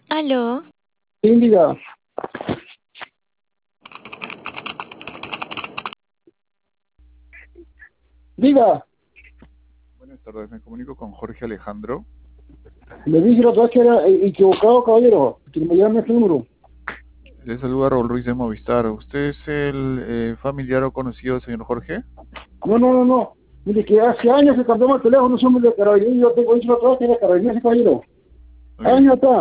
Aló, ¿Quién diga? Diga, Buenas tardes, me comunico con Jorge Alejandro. le dije la otra vez que era equivocado, caballero, que me llame este número. Le saluda Raúl Ruiz de Movistar. ¿Usted es el familiar o conocido del señor Jorge? No, no, no, no. Mire, que hace años que cambiamos el teléfono, somos de carabinero, yo tengo dicho la otra vez que era carabinero ese caballero. Ok. Años está.